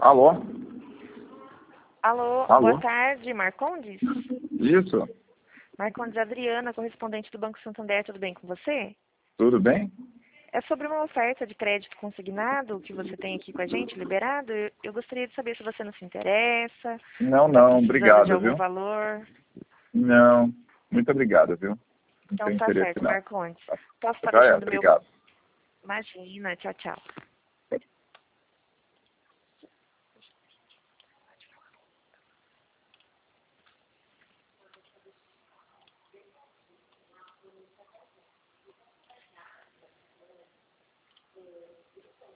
Alô? Alô, Alô? boa tarde, Marcondes? Isso, Marcondes Adriana, correspondente do Banco Santander, tudo bem com você? tudo bem? É sobre uma oferta de crédito consignado que você tem aqui com a gente, liberado. Eu gostaria de saber se você não se interessa, Não, está não, precisando de obrigado, algum viu? valor. Não, muito obrigado, viu? Não Então tenho tá interesse, certo, não. Marcondes. Posso estar Já é, deixando meu... obrigado. Imagina, tchau, tchau.